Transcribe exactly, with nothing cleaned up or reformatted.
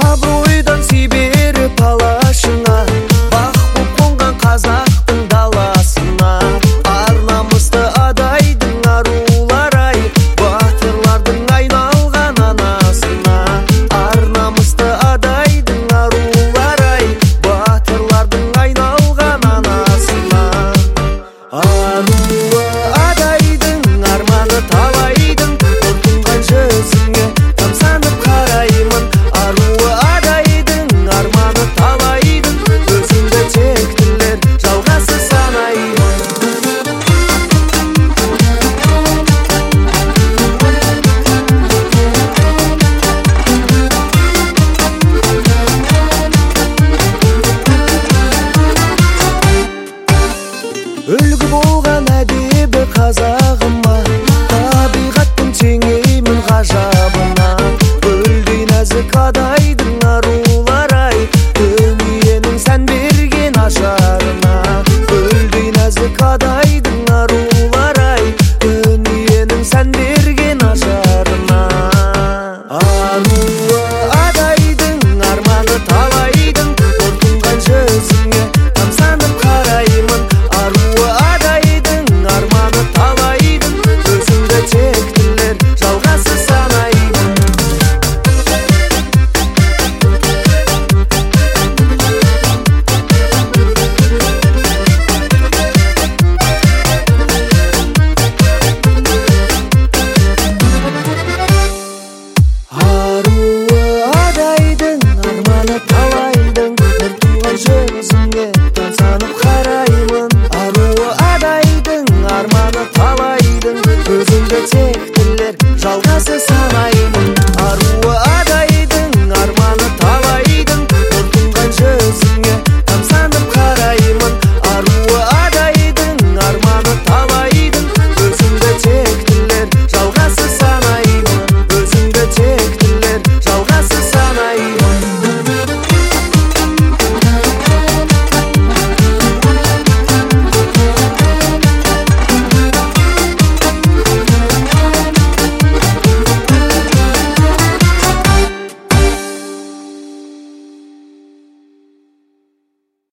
абыройдан себеріп алашыңа, бақ боп қонған қазақтың даласына. Ар намысты адайдың арулар ай, батырлардың айналған анасына. Ар намысты адайдың арулар ай, батырлардың айналған анасына. Аруы адайдың арманы талайдың, ұртынған жүзіңе тамсанып қараймын. Аруы адайдың арманы талайдың, өзіңді тектілер жалғасы санаймын. Үлгі болған әдебі қазағыма, табиғаттың теңеймін ғажабына. Гүлдей нәзік адайдың